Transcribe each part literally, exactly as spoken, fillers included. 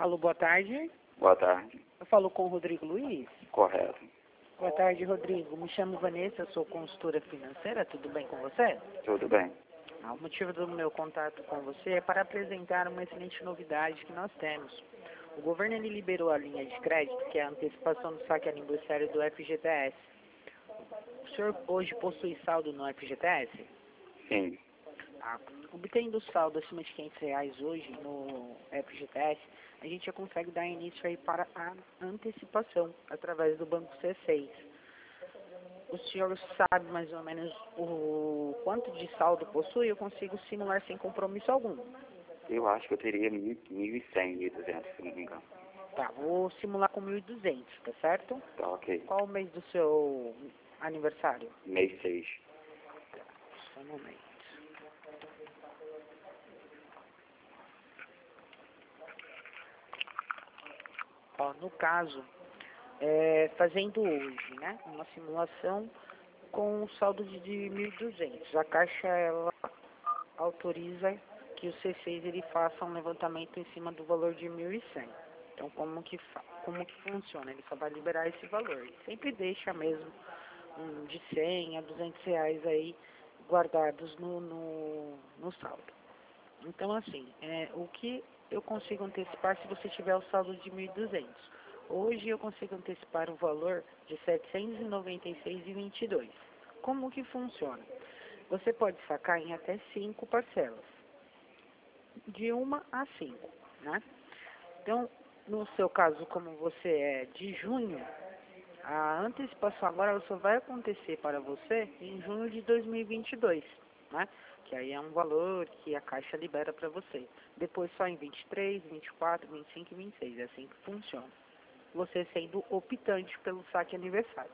Alô, boa tarde. Boa tarde. Eu falo com o Rodrigo Luiz. Correto. Boa tarde, Rodrigo. Me chamo Vanessa, sou consultora financeira. Tudo bem com você? Tudo bem. Ah, o motivo do meu contato com você é para apresentar uma excelente novidade que nós temos. O governo ele liberou a linha de crédito, que é a antecipação do saque aniversário do F G T S. O senhor hoje possui saldo no F G T S? Sim. Ah, obtendo saldo acima de quinhentos reais hoje no F G T S, a gente já consegue dar início aí para a antecipação através do Banco C seis. O senhor sabe mais ou menos o quanto de saldo possui? Eu consigo simular sem compromisso algum. Eu acho que eu teria mil, mil e cem, mil e duzentos, se não me engano. Tá, vou simular com mil e duzentos, tá certo? Tá ok. Qual o mês do seu aniversário? Mês seis. Só um momento. Ó, no caso, é, fazendo hoje, né, uma simulação com um saldo de, de mil e duzentos. A Caixa, ela autoriza que o C seis ele faça um levantamento em cima do valor de mil e cem. Então, como que, fa como que funciona? Ele só vai liberar esse valor. Ele sempre deixa mesmo um, de cem a duzentos reais aí guardados no, no, no saldo. Então, assim, é, o que eu consigo antecipar se você tiver o saldo de mil e duzentos? Hoje eu consigo antecipar o valor de setecentos e noventa e seis reais e vinte e dois centavos. Como que funciona? Você pode sacar em até cinco parcelas, de uma a cinco, né? Então, no seu caso, como você é de junho, a antecipação agora ela só vai acontecer para você em junho de dois mil e vinte e dois, né? Que aí é um valor que a Caixa libera para você. Depois só em vinte e três, vinte e quatro, vinte e cinco e vinte e seis, é assim que funciona. Você sendo optante pelo saque aniversário.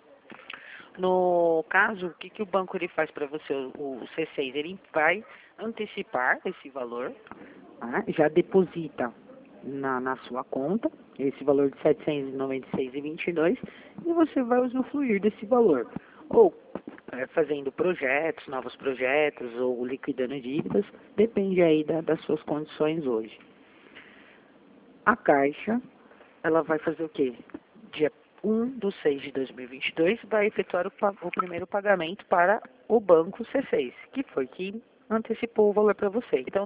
No caso, o que, que o banco ele faz para você, o C seis? Ele vai antecipar esse valor, né? Já deposita na, na sua conta esse valor de setecentos e noventa e seis reais e vinte e dois centavos e você vai usufruir desse valor. Ou é, fazendo projetos, novos projetos, ou liquidando dívidas, depende aí da, das suas condições hoje. A Caixa, ela vai fazer o quê? Dia um de seis de dois mil e vinte e dois, vai efetuar o, o primeiro pagamento para o Banco C seis, que foi que antecipou o valor para você. Então,